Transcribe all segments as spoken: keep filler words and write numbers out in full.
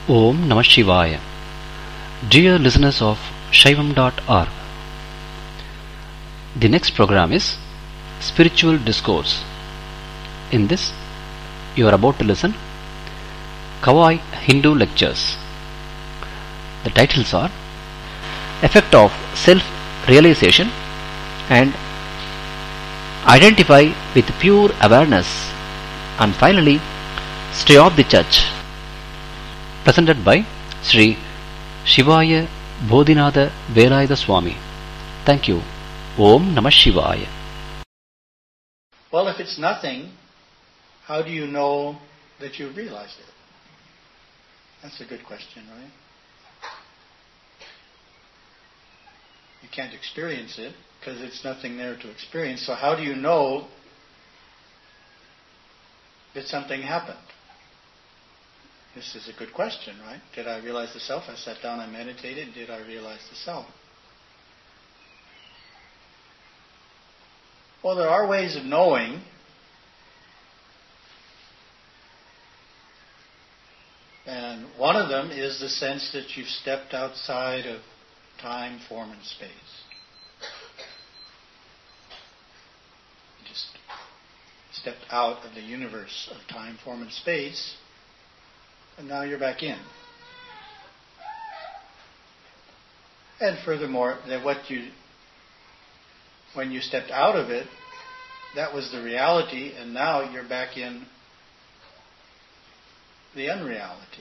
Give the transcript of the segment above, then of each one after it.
Om Namah Shivaya. Dear listeners of Shaivam dot org, the next program is Spiritual Discourse. In this, you are about to listen Kawai Hindu Lectures. The titles are Effect of Self-Realization and Identify with Pure Awareness, and finally Stay off the Church. Presented by Sri Shivaya Bodhinatha Velayatha Swami. Thank you. Om Namah Shivaya. Well, if it's nothing, how do you know that you've realized it? That's a good question, right? You can't experience it because it's nothing there to experience. So how do you know that something happened? This is a good question, right? Did I realize the self? I sat down, I meditated. Did I realize the self? Well, there are ways of knowing. And one of them is the sense that you've stepped outside of time, form, and space. You just stepped out of the universe of time, form, and space, and now you're back in. And furthermore, that what you, when you stepped out of it, that was the reality, and now you're back in the unreality.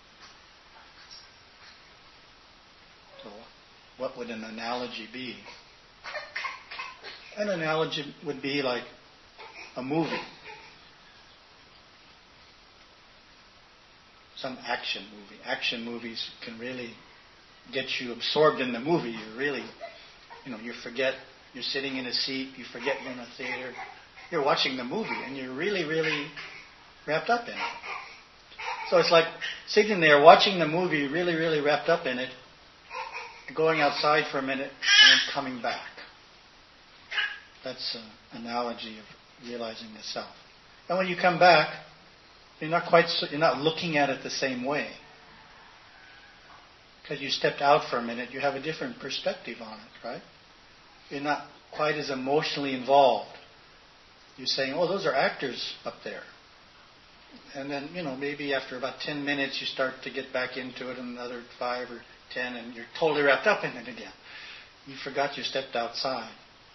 So, what would an analogy be? An analogy would be like a movie. Some action movie. Action movies can really get you absorbed in the movie. You really, you know, you forget you're sitting in a seat, you forget you're in a theater. You're watching the movie and you're really, really wrapped up in it. So it's like sitting there watching the movie, really, really wrapped up in it, going outside for a minute and then coming back. That's an analogy of realizing the self. And when you come back, you're not quite, you're not looking at it the same way. Because you stepped out for a minute, you have a different perspective on it, right? You're not quite as emotionally involved. You're saying, oh, those are actors up there. And then, you know, maybe after about ten minutes you start to get back into it, and another five or ten, and you're totally wrapped up in it again. You forgot you stepped outside.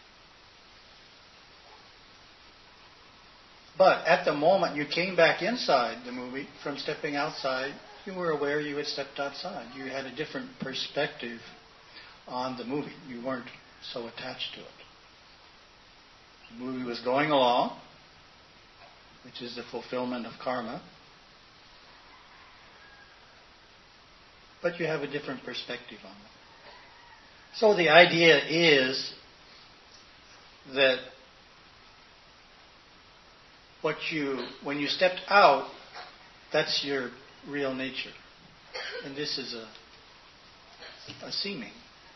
But at the moment you came back inside the movie from stepping outside, you were aware you had stepped outside. You had a different perspective on the movie. You weren't so attached to it. The movie was going along, which is the fulfillment of karma. But you have a different perspective on it. So the idea is that what you, when you stepped out, that's your real nature. And this is a, a seeming.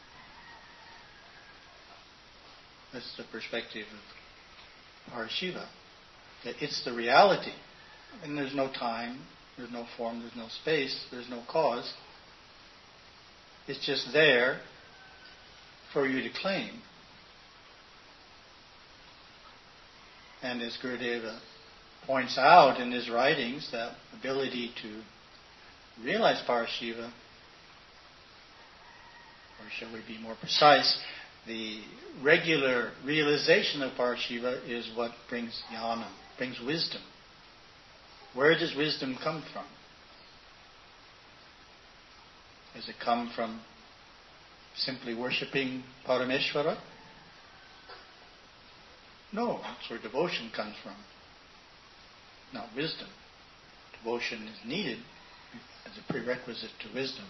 That's the perspective of Parashiva. That it's the reality. And there's no time, there's no form, there's no space, there's no cause. It's just there for you to claim. And as Gurudeva points out in his writings, that ability to realize Parashiva, or shall we be more precise, the regular realization of Parashiva is what brings jnana, brings wisdom. Where does wisdom come from? Does it come from simply worshipping Parameshvara? No, that's where devotion comes from. Not wisdom. Devotion is needed as a prerequisite to wisdom.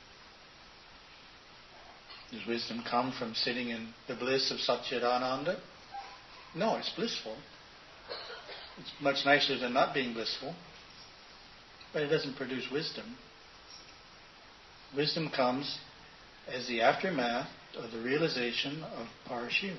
Does wisdom come from sitting in the bliss of Satchidananda? No, it's blissful. It's much nicer than not being blissful. But it doesn't produce wisdom. Wisdom comes as the aftermath of the realization of Parashiva.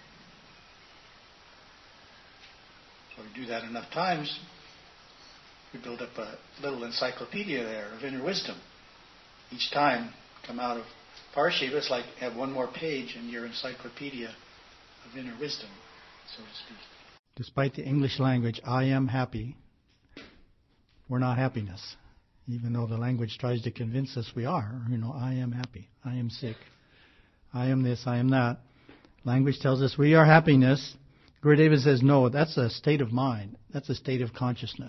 So we do that enough times, we build up a little encyclopedia there of inner wisdom. Each time come out of Parshiva, it's like have one more page in your encyclopedia of inner wisdom, so to speak. Despite the English language, I am happy, we're not happiness. Even though the language tries to convince us we are. You know, I am happy, I am sick, I am this, I am that. Language tells us we are happiness. Gurudeva says, no, that's a state of mind. That's a state of consciousness.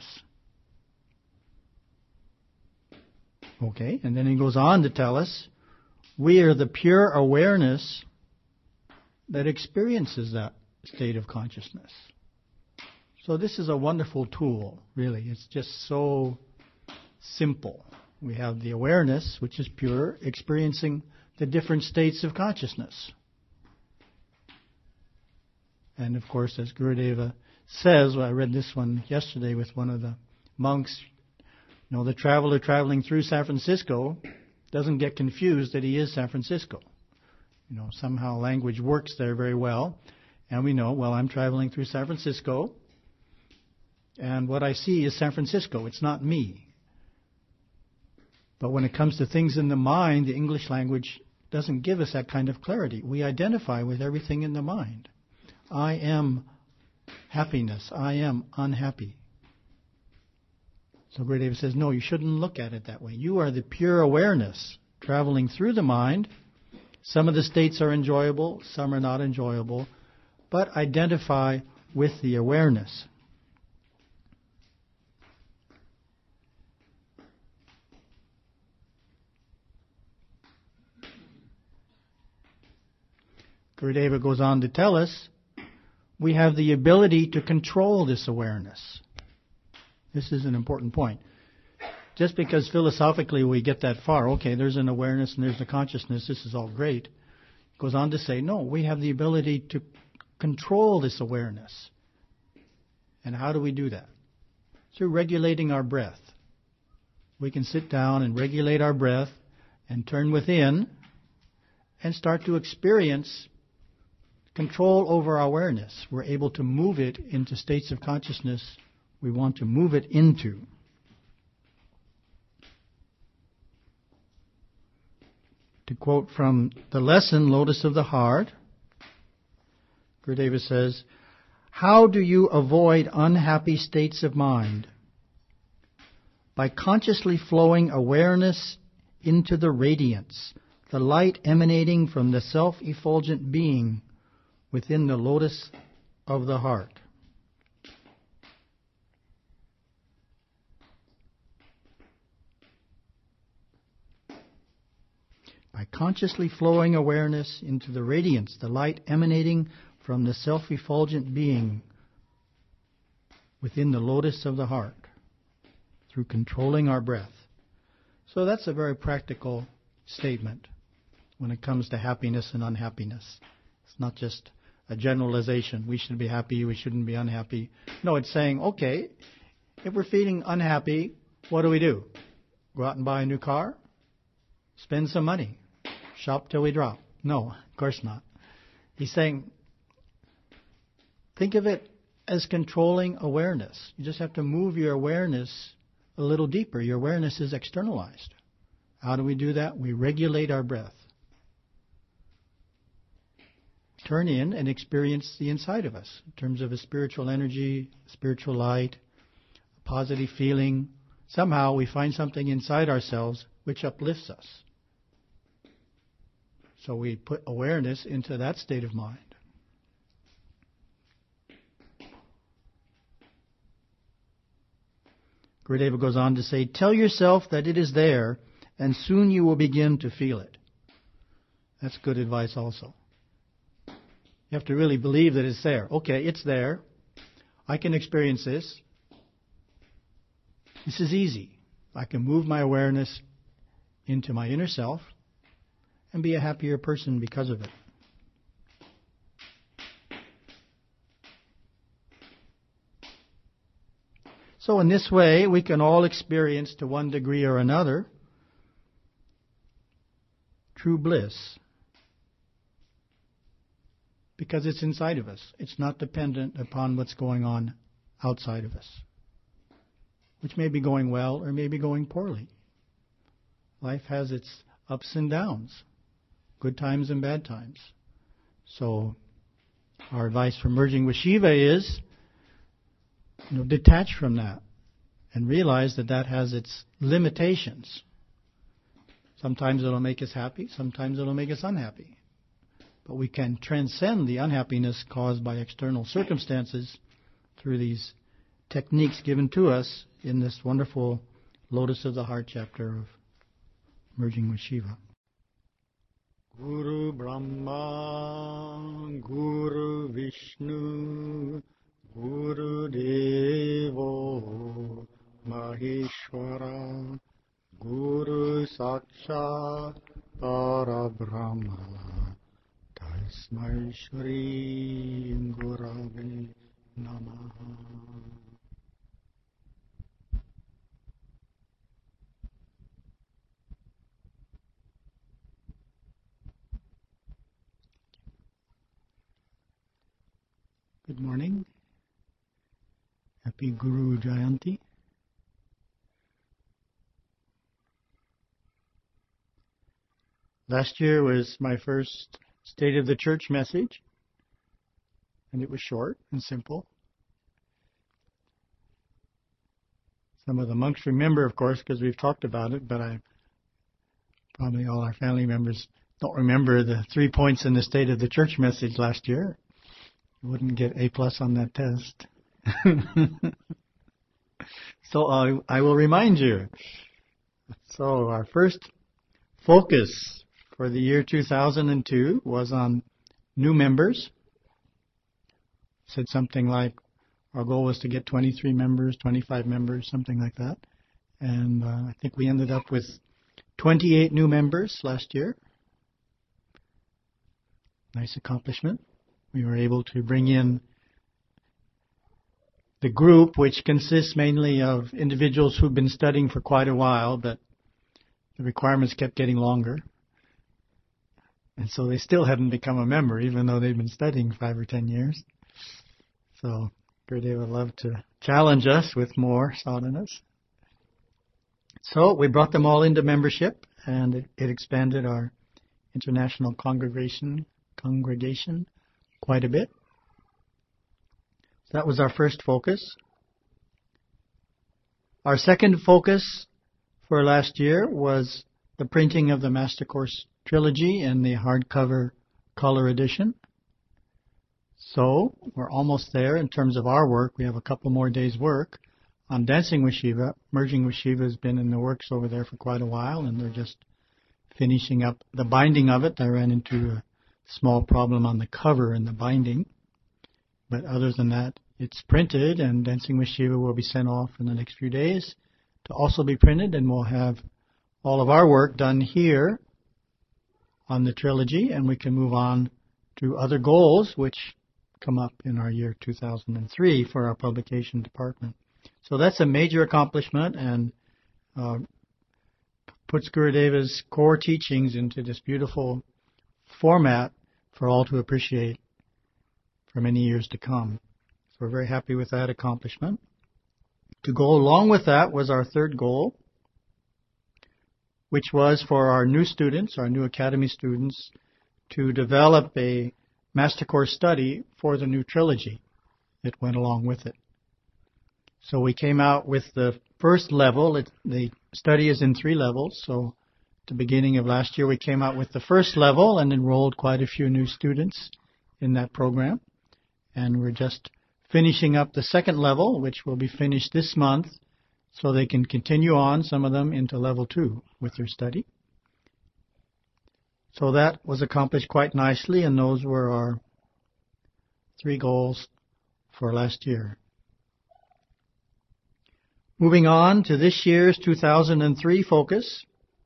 Okay, and then he goes on to tell us, we are the pure awareness that experiences that state of consciousness. So this is a wonderful tool, really. It's just so simple. We have the awareness, which is pure, experiencing the different states of consciousness. And of course, as Gurudeva says, well, I read this one yesterday with one of the monks, you know, the traveler traveling through San Francisco doesn't get confused that he is San Francisco. You know, somehow language works there very well. And we know, well, I'm traveling through San Francisco, and what I see is San Francisco. It's not me. But when it comes to things in the mind, the English language doesn't give us that kind of clarity. We identify with everything in the mind. I am happiness. I am unhappy. So Gurudeva says, no, you shouldn't look at it that way. You are the pure awareness traveling through the mind. Some of the states are enjoyable, some are not enjoyable, but identify with the awareness. Gurudeva goes on to tell us, we have the ability to control this awareness. This is an important point. Just because philosophically we get that far, okay, there's an awareness and there's a consciousness, this is all great. Goes on to say, no, we have the ability to control this awareness. And how do we do that? Through regulating our breath. We can sit down and regulate our breath and turn within and start to experience control over our awareness. We're able to move it into states of consciousness we want to move it into. To quote from the lesson, Lotus of the Heart, Gurudeva says, how do you avoid unhappy states of mind? By consciously flowing awareness into the radiance, the light emanating from the self-effulgent being within the lotus of the heart. By consciously flowing awareness into the radiance, the light emanating from the self-effulgent being within the lotus of the heart, through controlling our breath. So that's a very practical statement when it comes to happiness and unhappiness. It's not just a generalization. We should be happy, we shouldn't be unhappy. No, it's saying, okay, if we're feeling unhappy, what do we do? Go out and buy a new car? Spend some money? Shop till we drop? No, of course not. He's saying, think of it as controlling awareness. You just have to move your awareness a little deeper. Your awareness is externalized. How do we do that? We regulate our breath. Turn in and experience the inside of us in terms of a spiritual energy, spiritual light, a positive feeling. Somehow we find something inside ourselves which uplifts us. So we put awareness into that state of mind. Gurudeva goes on to say, tell yourself that it is there, and soon you will begin to feel it. That's good advice also. You have to really believe that it's there. Okay, it's there. I can experience this. This is easy. I can move my awareness into my inner self and be a happier person because of it. So in this way, we can all experience to one degree or another true bliss. Because it's inside of us. It's not dependent upon what's going on outside of us. which may be going well or may be going poorly. Life has its ups and downs, good times and bad times. So our advice for merging with Shiva is, you know, detach from that and realize that that has its limitations. Sometimes it'll make us happy, sometimes it'll make us unhappy. But we can transcend the unhappiness caused by external circumstances through these techniques given to us in this wonderful Lotus of the Heart chapter of Merging with Shiva. Guru Brahma, Guru Vishnu, Guru Devo Maheshwara, Guru Sakshat Parabrahma, Tasmai Shri Gurave Namaha. Good morning. Happy Guru Jayanti. Last year was my first State of the Church message, and it was short and simple. Some of the monks remember, of course, because we've talked about it, but I probably all our family members don't remember the three points in the State of the Church message last year. You wouldn't get A plus on that test. So I, I will remind you. So our first focus for the year two thousand two was on new members. Said something like our goal was to get twenty-three members, twenty-five members, something like that. And uh, I think we ended up with twenty-eight new members last year. Nice accomplishment. We were able to bring in the group, which consists mainly of individuals who've been studying for quite a while, but the requirements kept getting longer. And so they still hadn't become a member, even though they'd been studying five or ten years. So Gurudeva would love to challenge us with more sadhanas. So we brought them all into membership, and it, it expanded our international congregation congregation quite a bit. So that was our first focus. Our second focus for last year was the printing of the Master Course Trilogy in the hardcover color edition. So we're almost there in terms of our work. We have a couple more days' work on Dancing with Shiva. Merging with Shiva has been in the works over there for quite a while, and they're just finishing up the binding of it. I ran into a small problem on the cover and the binding. But other than that, it's printed, and Dancing with Shiva will be sent off in the next few days to also be printed, and we'll have all of our work done here on the trilogy, and we can move on to other goals which come up in our year two thousand three for our publication department. So that's a major accomplishment, and uh, puts Gurudeva's core teachings into this beautiful format for all to appreciate for many years to come. So we're very happy with that accomplishment. To go along with that was our third goal, which was for our new students, our new academy students, to develop a Master Course study for the new trilogy that went along with it. So we came out with the first level. It, the study is in three levels. So at the beginning of last year, we came out with the first level and enrolled quite a few new students in that program. And we're just finishing up the second level, which will be finished this month, so they can continue on, some of them, into level two with their study. So that was accomplished quite nicely, and those were our three goals for last year. Moving on to this year's two thousand three focus,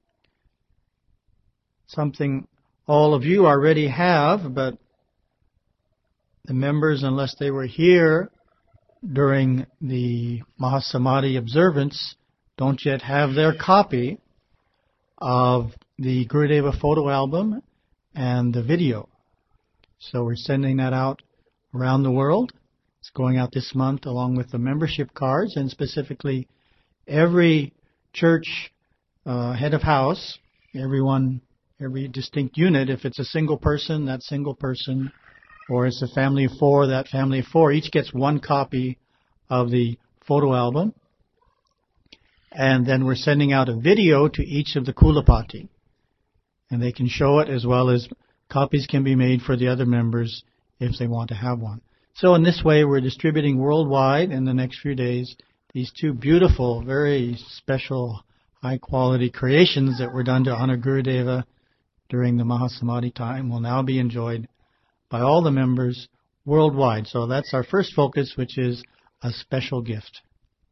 something all of you already have, but the members, unless they were here during the Mahasamadhi observance, don't yet have their copy of the Gurudeva photo album and the video. So we're sending that out around the world. It's going out this month along with the membership cards, and specifically every church uh, head of house, everyone, every distinct unit, if it's a single person, that single person, or it's a family of four, that family of four, each gets one copy of the photo album. And then we're sending out a video to each of the Kulapati. And they can show it, as well as copies can be made for the other members if they want to have one. So in this way, we're distributing worldwide in the next few days these two beautiful, very special, high-quality creations that were done to honor Gurudeva during the Mahasamadhi time will now be enjoyed by all the members worldwide. So that's our first focus, which is a special gift.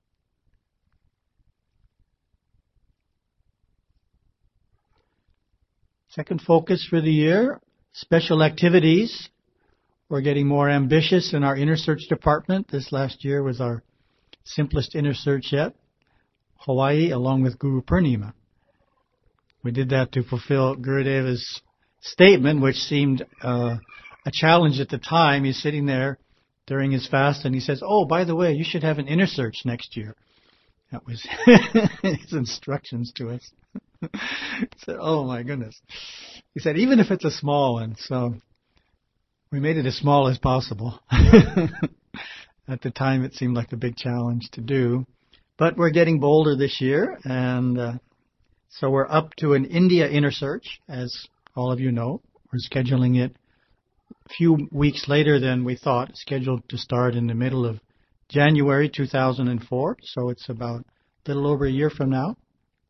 Second focus for the year, special activities. We're getting more ambitious in our inner search department. This last year was our simplest inner search yet, Hawaii, along with Guru Purnima. We did that to fulfill Gurudeva's statement, which seemed uh, a challenge at the time. He's sitting there during his fast, and he says, "Oh, by the way, you should have an inner search next year." That was his instructions to us. He said, "Oh my goodness." He said, "Even if it's a small one." So we made it as small as possible. At the time, it seemed like a big challenge to do. But we're getting bolder this year, and uh, so we're up to an India inner search, as all of you know. We're scheduling it a few weeks later than we thought, scheduled to start in the middle of January two thousand four, so it's about a little over a year from now.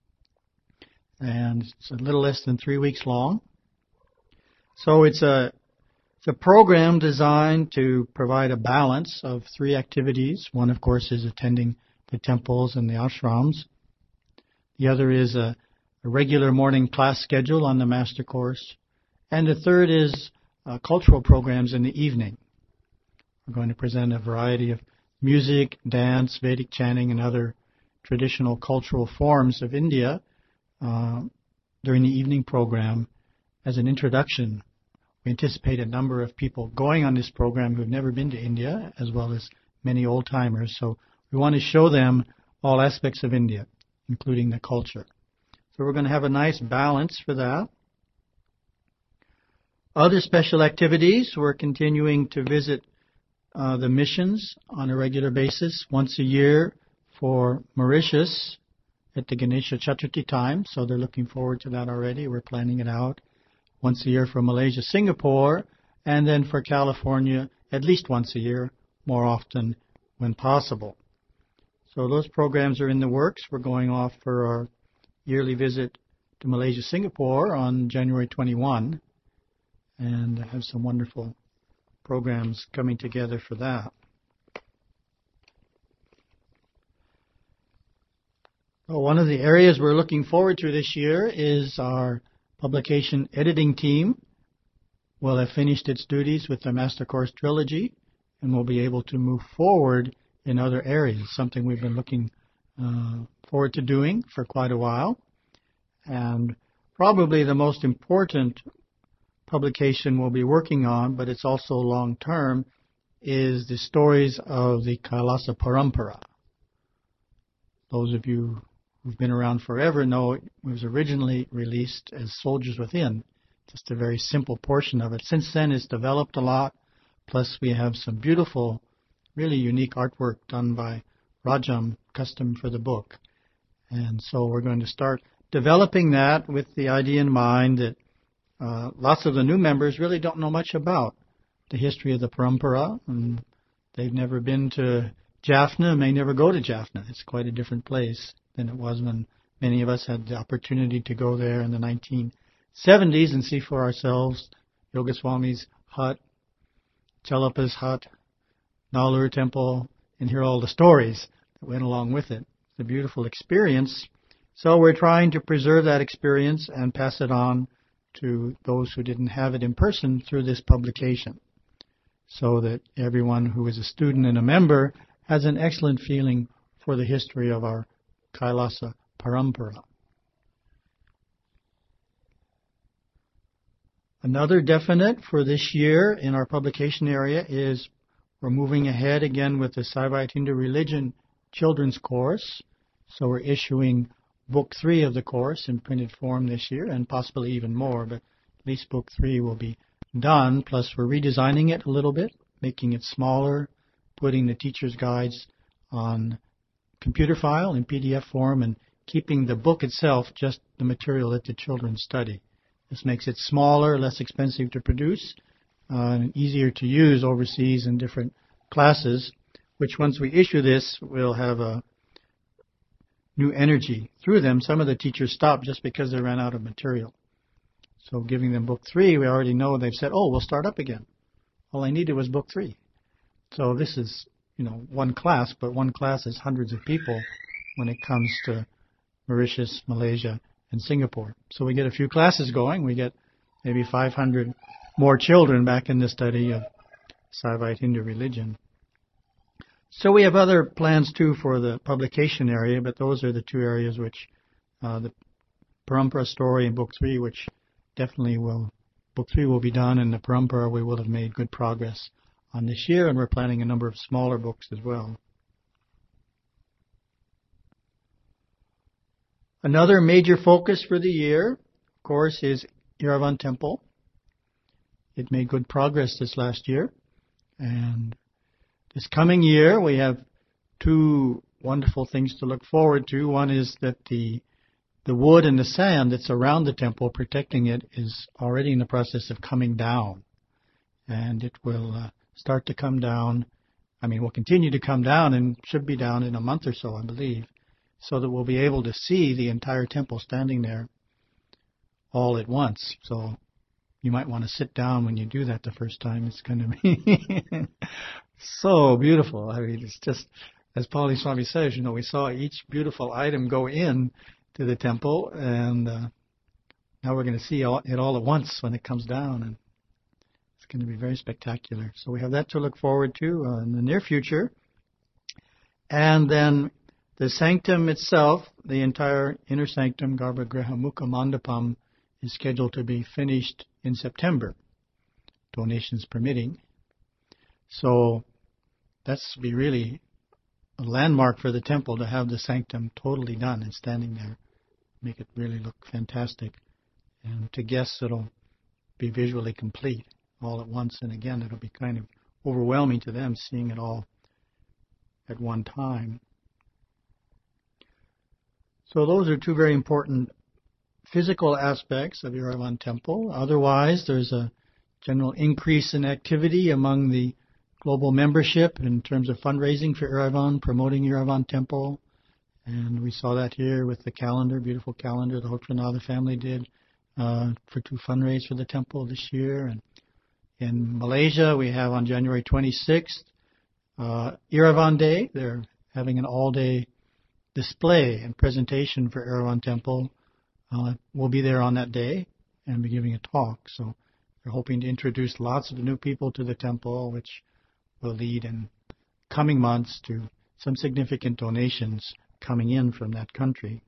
And it's a little less than three weeks long. So it's a It's a program designed to provide a balance of three activities. One, of course, is attending the temples and the ashrams. The other is a, a regular morning class schedule on the Master Course. And the third is uh, cultural programs in the evening. We're going to present a variety of music, dance, Vedic chanting, and other traditional cultural forms of India uh, during the evening program as an introduction. We anticipate a number of people going on this program who have never been to India, as well as many old-timers. So we want to show them all aspects of India, including the culture. So we're going to have a nice balance for that. Other special activities, we're continuing to visit uh, the missions on a regular basis, once a year for Mauritius at the Ganesha Chaturthi time. So they're looking forward to that already. We're planning it out. Once a year for Malaysia, Singapore, and then for California at least once a year, more often when possible. So those programs are in the works. We're going off for our yearly visit to Malaysia, Singapore on January twenty-first, and have some wonderful programs coming together for that. Well, one of the areas we're looking forward to this year is our publication editing team will have finished its duties with the Master Course Trilogy and will be able to move forward in other areas, something we've been looking uh, forward to doing for quite a while. And probably the most important publication we'll be working on, but it's also long-term, is the stories of the Kailasa Parampara. Those of you who've been around forever know it was originally released as Soldiers Within, just a very simple portion of it. Since then, it's developed a lot, plus we have some beautiful, really unique artwork done by Rajam, custom for the book. And so we're going to start developing that with the idea in mind that uh, lots of the new members really don't know much about the history of the Parampara, and they've never been to Jaffna, may never go to Jaffna. It's quite a different place than it was when many of us had the opportunity to go there in the nineteen seventies and see for ourselves Yogaswami's hut, Chalapa's hut, Nalur Temple, and hear all the stories that went along with it. It's a beautiful experience. So we're trying to preserve that experience and pass it on to those who didn't have it in person through this publication, so that everyone who is a student and a member has an excellent feeling for the history of our Kailasa Parampara. Another definite for this year in our publication area is we're moving ahead again with the Saivite Hindu Religion Children's Course. So we're issuing book three of the course in printed form this year, and possibly even more, but at least book three will be done. Plus we're redesigning it a little bit, making it smaller, putting the teacher's guides on computer file in P D F form, and keeping the book itself just the material that the children study. This makes it smaller, less expensive to produce, uh, and easier to use overseas in different classes, which once we issue this, we'll have a new energy through them. Some of the teachers stopped just because they ran out of material. So giving them book three, we already know they've said, oh, we'll start up again. All I needed was book three. So this is, you know, one class, but one class is hundreds of people when it comes to Mauritius, Malaysia, and Singapore. So we get a few classes going. We get maybe five hundred more children back in the study of Saivite Hindu religion. So we have other plans too for the publication area, but those are the two areas which uh, the Parampara story and book three, which definitely will, book three will be done, and the Parampara we will have made good progress on this year, and we're planning a number of smaller books as well. Another major focus for the year, of course, is Eravan Temple. It made good progress this last year, and this coming year we have two wonderful things to look forward to. One is that the the wood and the sand that's around the temple protecting it is already in the process of coming down, and it will uh, start to come down. I mean, will continue to come down and should be down in a month or so, I believe, so that we'll be able to see the entire temple standing there all at once. So you might want to sit down when you do that the first time. It's going to be so beautiful. I mean, it's just, as Pali Swami says, you know, we saw each beautiful item go in to the temple, and uh, now we're going to see all, it all at once when it comes down, and it's going to be very spectacular. So we have that to look forward to uh, in the near future. And then the sanctum itself, the entire inner sanctum, Garbhagriha Mukha Mandapam, is scheduled to be finished in September, donations permitting. So that's be really a landmark for the temple to have the sanctum totally done and standing there, make it really look fantastic. And to guests, it'll be visually complete all at once. And again, it'll be kind of overwhelming to them seeing it all at one time. So those are two very important physical aspects of Eravan Temple. Otherwise, there's a general increase in activity among the global membership in terms of fundraising for Eravan, promoting Eravan Temple. And we saw that here with the calendar, beautiful calendar the Hotranatha family did uh, for to fundraise for the temple this year. And in Malaysia, we have on January twenty-sixth, uh, Eravan Day. They're having an all-day display and presentation for Eravan Temple. Uh, we'll be there on that day and be giving a talk. So they're hoping to introduce lots of new people to the temple, which will lead in coming months to some significant donations coming in from that country.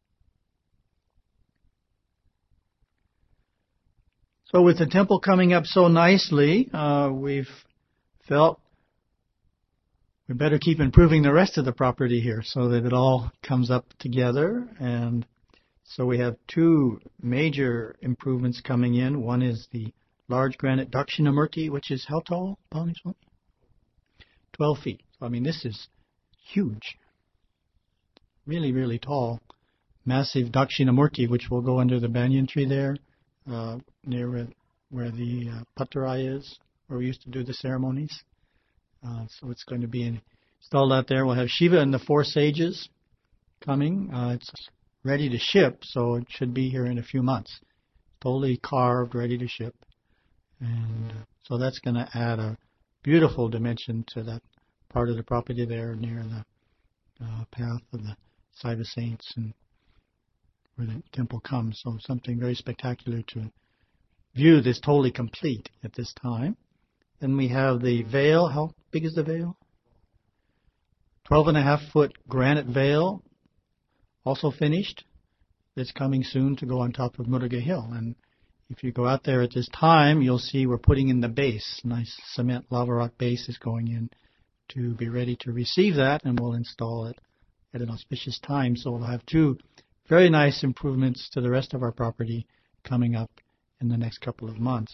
So with the temple coming up so nicely, uh, we've felt we better keep improving the rest of the property here so that it all comes up together. And so we have two major improvements coming in. One is the large granite Dakshinamurti, which is how tall, Pali Swami? twelve feet. So, I mean, this is huge. Really, really tall. Massive Dakshinamurti, which will go under the banyan tree there, uh, near where, where the uh, Patarai is, where we used to do the ceremonies. Uh, so it's going to be installed out there. We'll have Shiva and the four sages coming. Uh, it's ready to ship, so it should be here in a few months. Totally carved, ready to ship. And uh, so that's going to add a beautiful dimension to that part of the property there near the uh, path of the Saiva Saints and where the temple comes. So something very spectacular to view this totally complete at this time. Then we have the veil. How big is the veil? Twelve and a half foot granite veil, also finished. It's coming soon to go on top of Muruga Hill. And if you go out there at this time, you'll see we're putting in the base. Nice cement lava rock base is going in to be ready to receive that, and we'll install it at an auspicious time. So we'll have two very nice improvements to the rest of our property coming up in the next couple of months.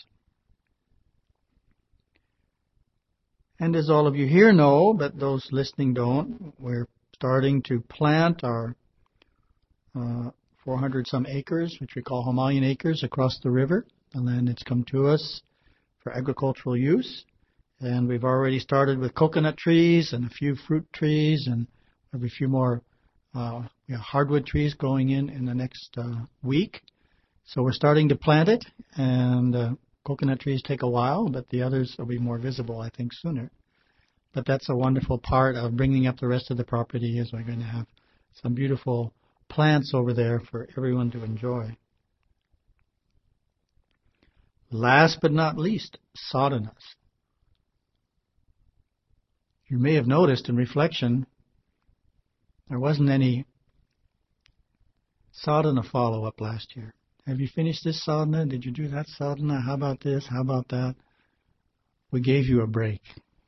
And as all of you here know, but those listening don't, we're starting to plant our uh, four hundred some acres, which we call Himalayan acres, across the river. The land that's come to us for agricultural use. And we've already started with coconut trees and a few fruit trees, and have a few more uh, you know, hardwood trees going in in the next uh, week. So we're starting to plant it, and uh, coconut trees take a while, but the others will be more visible, I think, sooner. But that's a wonderful part of bringing up the rest of the property, is we're going to have some beautiful plants over there for everyone to enjoy. Last but not least, sadhanas. You may have noticed in reflection, there wasn't any sadhana follow-up last year. Have you finished this sadhana? Did you do that sadhana? How about this? How about that? We gave you a break.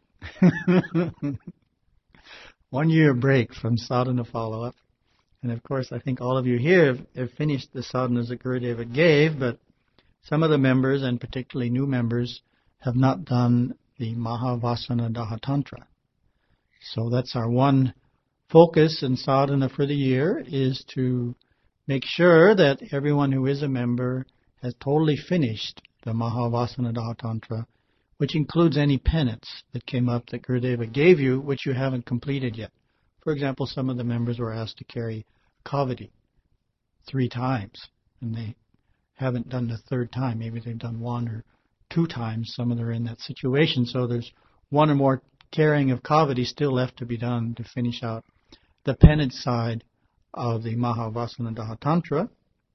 One year break from sadhana follow-up. And of course, I think all of you here have, have finished the sadhanas that Gurudeva gave, but some of the members, and particularly new members, have not done the Mahavasana Daha Tantra. So that's our one focus and sadhana for the year, is to make sure that everyone who is a member has totally finished the Mahavasana Daha Tantra, which includes any penance that came up that Gurudeva gave you, which you haven't completed yet. For example, some of the members were asked to carry kavadi three times, and they haven't done the third time. Maybe they've done one or two times. Some of them are in that situation. So there's one or more carrying of kavadi still left to be done to finish out the penance side of the Mahavasana Daha Tantra.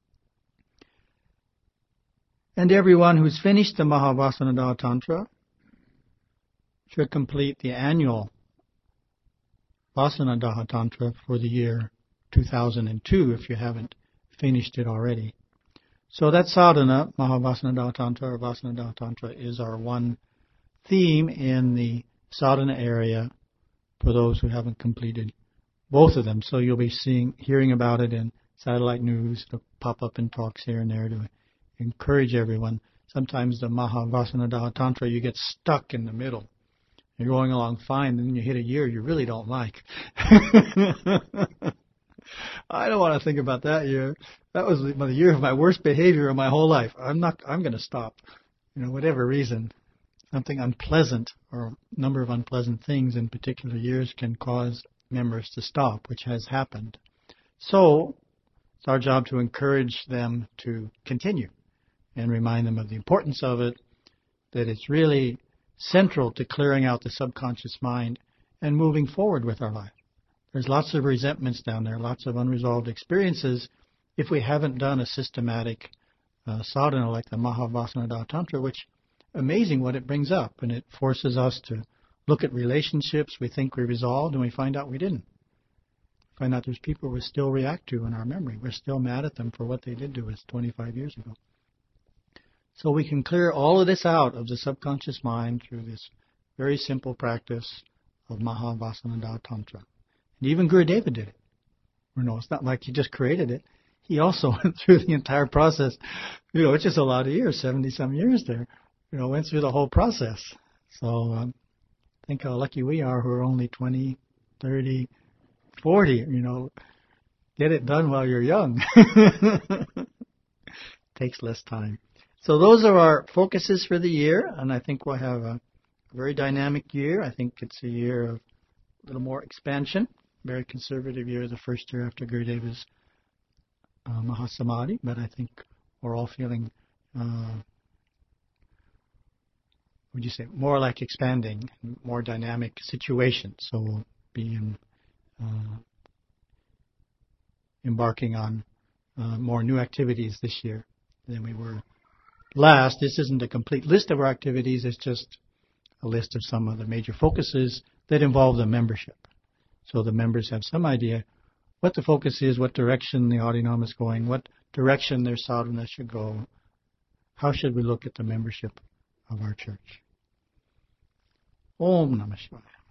And everyone who's finished the Mahavasana Daha Tantra should complete the annual Vasana Daha Tantra for the year two thousand two if you haven't finished it already. So that sadhana, Mahavasana Daha Tantra or Vasana Daha Tantra, is our one theme in the sadhana area for those who haven't completed both of them. So you'll be seeing, hearing about it in satellite news. It'll pop up in talks here and there to encourage everyone. Sometimes the Mahavasana Daha Tantra, you get stuck in the middle. You're going along fine, and then you hit a year you really don't like. I don't want to think about that year. That was the year of my worst behavior in my whole life. I'm not. I'm going to stop. You know, whatever reason, something unpleasant or a number of unpleasant things in particular years can cause members to stop, which has happened. So it's our job to encourage them to continue and remind them of the importance of it, that it's really central to clearing out the subconscious mind and moving forward with our life. There's lots of resentments down there, lots of unresolved experiences if we haven't done a systematic uh, sadhana like the Mahavasana Daha Tantra, which, amazing what it brings up, and it forces us to look at relationships we think we resolved and we find out we didn't. We find out there's people we still react to in our memory. We're still mad at them for what they did to us twenty-five years ago. So we can clear all of this out of the subconscious mind through this very simple practice of Mahavasana Daha Tantra. And even Gurudeva did it. You know, it's not like he just created it. He also went through the entire process. You know, it's just a lot of years, seventy-some years there. You know, went through the whole process. So um, think how lucky we are who are only twenty, thirty, forty, you know. Get it done while you're young. Takes less time. So those are our focuses for the year, and I think we'll have a very dynamic year. I think it's a year of a little more expansion, very conservative year, the first year after Gurudeva's uh, Mahasamadhi, but I think we're all feeling, uh, what would you say, more like expanding, more dynamic situation. So we'll be in, uh, embarking on uh, more new activities this year than we were last. This isn't a complete list of our activities. It's just a list of some of the major focuses that involve the membership. So the members have some idea what the focus is, what direction the Adinam is going, what direction their sadhana should go. How should we look at the membership of our church? Om Namah Shivaya.